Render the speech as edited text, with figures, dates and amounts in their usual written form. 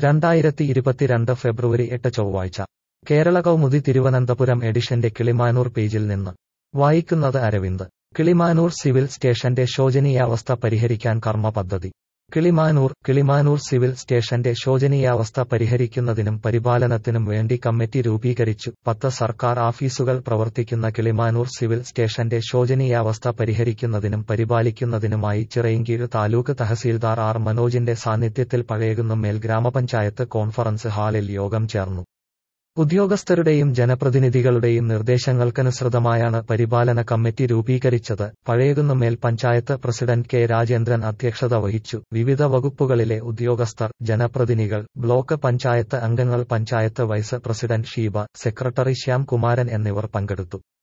2022 ഫെബ്രുവരി 8 ചൊവ്വാഴ്ച കേരള കൗമുദി തിരുവനന്തപുരം എഡിഷന്റെ കിളിമാനൂർ പേജിൽ നിന്ന് വായിക്കുന്നത് അരവിന്ദ്. കിളിമാനൂർ സിവിൽ സ്റ്റേഷന്റെ ശോചനീയാവസ്ഥ പരിഹരിക്കാൻ കർമ്മ പദ്ധതി. കിളിമാനൂർ സിവിൽ സ്റ്റേഷന്റെ ശോചനീയാവസ്ഥ പരിഹരിക്കുന്നതിനും പരിപാലനത്തിനും വേണ്ടി കമ്മിറ്റി രൂപീകരിച്ചു. 10 സർക്കാർ ഓഫീസുകൾ പ്രവർത്തിക്കുന്ന കിളിമാനൂർ സിവിൽ സ്റ്റേഷന്റെ ശോചനീയാവസ്ഥ പരിഹരിക്കുന്നതിനും പരിപാലിക്കുന്നതിനുമായി ചിറയിൻകീഴ് താലൂക്ക് തഹസീൽദാർ ആർ മനോജിന്റെ സാന്നിധ്യത്തിൽ പഴയകുന്നമ്മേൽ ഗ്രാമപഞ്ചായത്ത് കോൺഫറൻസ് ഹാളിൽ യോഗം ചേർന്നു. ഉദ്യോഗസ്ഥരുടെയും ജനപ്രതിനിധികളുടെയും നിർദ്ദേശങ്ങൾക്കനുസൃതമായാണ് പരിപാലന കമ്മിറ്റി രൂപീകരിച്ചത്. പഴയകുന്നമ്മേൽ പഞ്ചായത്ത് പ്രസിഡന്റ് കെ രാജേന്ദ്രൻ അധ്യക്ഷത വഹിച്ചു. വിവിധ വകുപ്പുകളിലെ ഉദ്യോഗസ്ഥർ, ജനപ്രതിനിധികൾ, ബ്ലോക്ക് പഞ്ചായത്ത് അംഗങ്ങൾ, panchayat vice president Sheeba, secretary Shyam Kumaran എന്നിവർ പങ്കെടുത്തു.